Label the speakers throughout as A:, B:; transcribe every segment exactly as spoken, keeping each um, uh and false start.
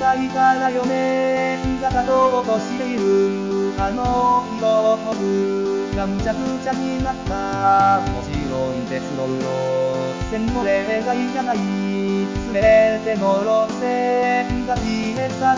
A: ないからよね。が立とうとしているあの色とぶがむちゃくちゃになった。もちろん鉄道路線の例外じゃない。すべての路線が消え去った。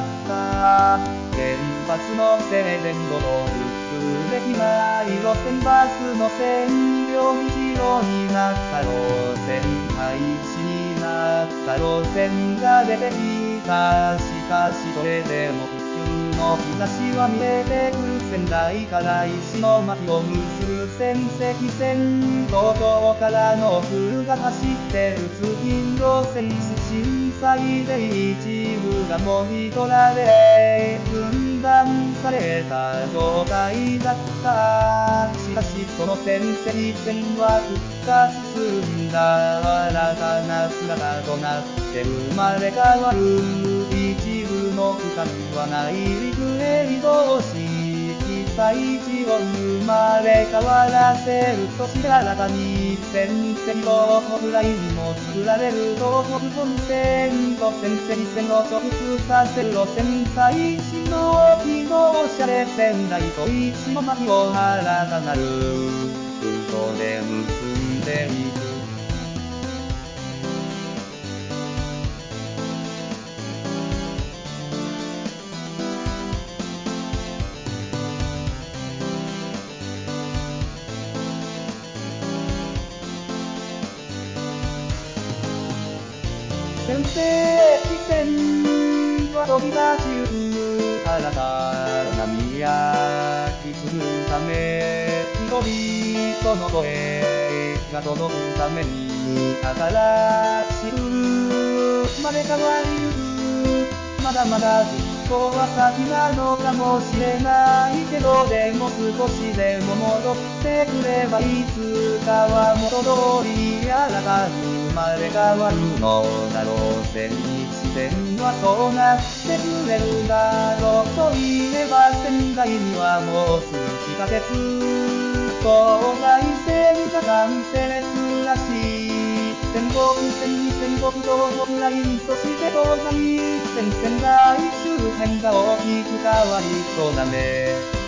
A: 原発の停電後の復旧できない路線バスの専用道路になった路線廃止になった路線が出てきた。しかしそれでも復旧の兆しは見えてくる。仙台から石巻を結ぶ仙石線、東京からの風が走ってる通勤路線。震災で一部がもぎ取られ分断された状態だった。しかしその仙石線は復活進んだ。新たな姿となって生まれ変わる。一部の区間は内陸へ移動し、被災地を生まれ変わらせる。そして新たに仙石東北ラインも作られる。東北本線と仙石線を直通させる路線。最新の機動車で仙台と石巻を新たなるルートで結んでいく。仙石線は飛び出しゆく。新たな未来作るため、人々の声が届くために、新しく生まれ変わりゆく。まだまだずっとは先なのかもしれないけど、でも少しでも戻ってくればいつかは元通り新たに生まれ変わるのだろう。千一線はそうなってくれるだろうと言えば、仙台にはもうすぐ地下鉄東西線が完成するらしい。仙北線に仙北東北ライン、そして東西線仙台周辺が大きく変わりそうだね。